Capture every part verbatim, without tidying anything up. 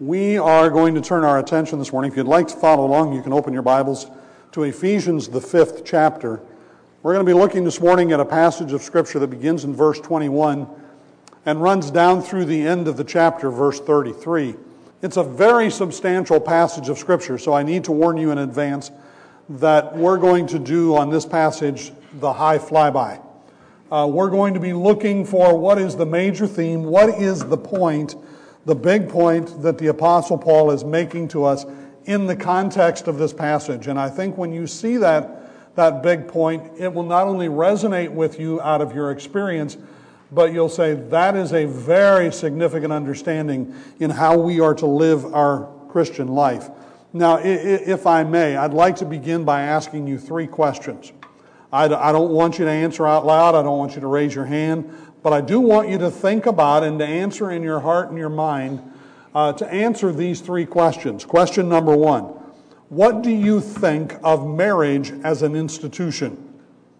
We are going to turn our attention this morning. If you'd like to follow along, you can open your Bibles to Ephesians, the fifth chapter. We're going to be looking this morning at a passage of Scripture that begins in verse twenty-one and runs down through the end of the chapter, verse thirty-three. It's a very substantial passage of Scripture, so I need to warn you in advance that we're going to do on this passage the high flyby. Uh, we're going to be looking for what is the major theme, what is the point, the big point that the Apostle Paul is making to us in the context of this passage. And I think when you see that, that big point, it will not only resonate with you out of your experience, but you'll say that is a very significant understanding in how we are to live our Christian life. Now, if I may, I'd like to begin by asking you three questions. I don't want you to answer out loud. I don't want you to raise your hand. But I do want you to think about and to answer in your heart and your mind uh, to answer these three questions. Question number one, what do you think of marriage as an institution?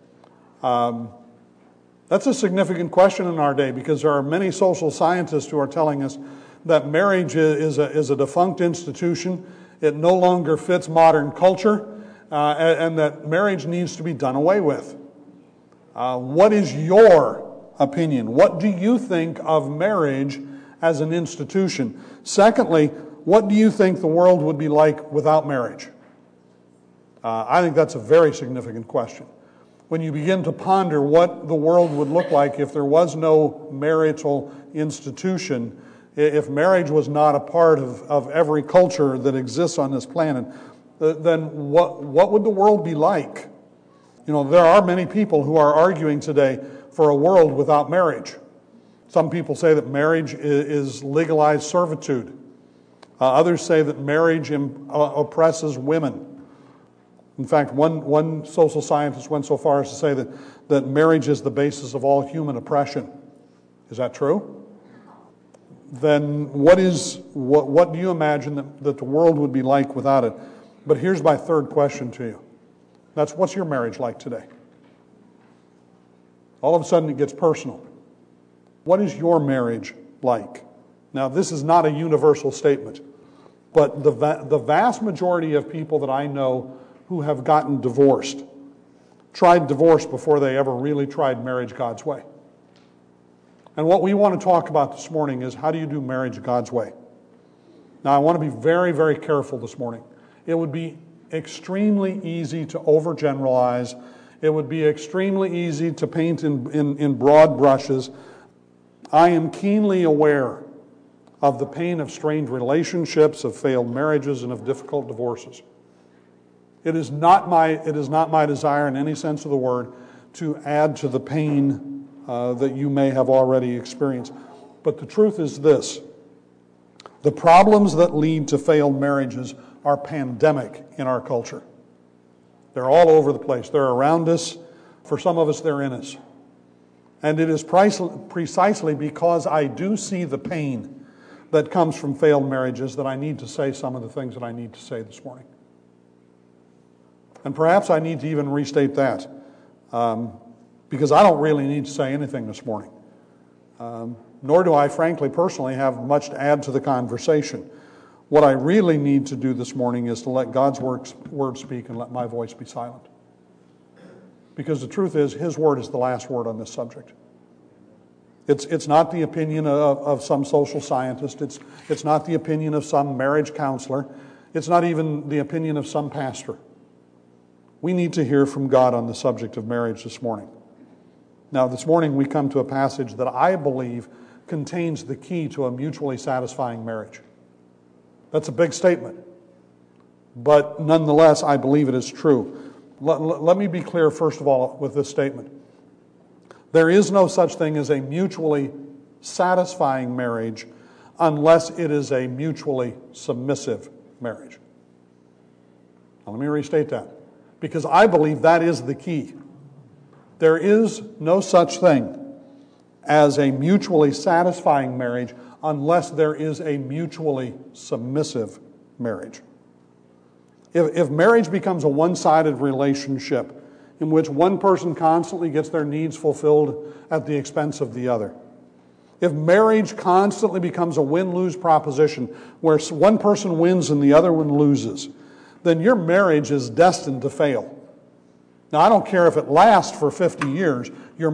Um, that's a significant question in our day because there are many social scientists who are telling us that marriage is a, is a defunct institution. It no longer fits modern culture, uh, and, and that marriage needs to be done away with. Uh, what is your opinion? What do you think of marriage as an institution? Secondly, what do you think the world would be like without marriage? Uh, I think that's a very significant question. When you begin to ponder what the world would look like if there was no marital institution, if marriage was not a part of, of every culture that exists on this planet, then what, what would the world be like? You know, there are many people who are arguing today for a world without marriage. Some people say that marriage is legalized servitude. Uh, others say that marriage im- uh, oppresses women. In fact, one, one social scientist went so far as to say that, that marriage is the basis of all human oppression. Is that true? Then what is what, what do you imagine that, that the world would be like without it? But here's my third question to you. That's, what's your marriage like today? All of a sudden it gets personal. What is your marriage like? Now, this is not a universal statement, but the va- the vast majority of people that I know who have gotten divorced tried divorce before they ever really tried marriage God's way. And what we want to talk about this morning is, how do you do marriage God's way? Now, I want to be very, very careful this morning. It would be extremely easy to overgeneralize. It would be extremely easy to paint in, in, in broad brushes. I am keenly aware of the pain of strained relationships, of failed marriages, and of difficult divorces. It is not my, it is not my desire in any sense of the word to add to the pain uh, that you may have already experienced. But the truth is this: the problems that lead to failed marriages are pandemic in our culture. They're all over the place. They're around us. For some of us, they're in us. And it is precisely because I do see the pain that comes from failed marriages that I need to say some of the things that I need to say this morning. And perhaps I need to even restate that, um, because I don't really need to say anything this morning. Um, nor do I, frankly, personally, have much to add to the conversation. What I really need to do this morning is to let God's word, word speak and let my voice be silent. Because the truth is, His word is the last word on this subject. It's, it's not the opinion of, of some social scientist. It's, it's not the opinion of some marriage counselor. It's not even the opinion of some pastor. We need to hear from God on the subject of marriage this morning. Now, this morning we come to a passage that I believe contains the key to a mutually satisfying marriage. That's a big statement, but nonetheless, I believe it is true. Let, let me be clear, first of all, with this statement. There is no such thing as a mutually satisfying marriage unless it is a mutually submissive marriage. Now, let me restate that, because I believe that is the key. There is no such thing as a mutually satisfying marriage unless there is a mutually submissive marriage. If, if marriage becomes a one-sided relationship in which one person constantly gets their needs fulfilled at the expense of the other, if marriage constantly becomes a win-lose proposition where one person wins and the other one loses, then your marriage is destined to fail. Now, I don't care if it lasts for fifty years, your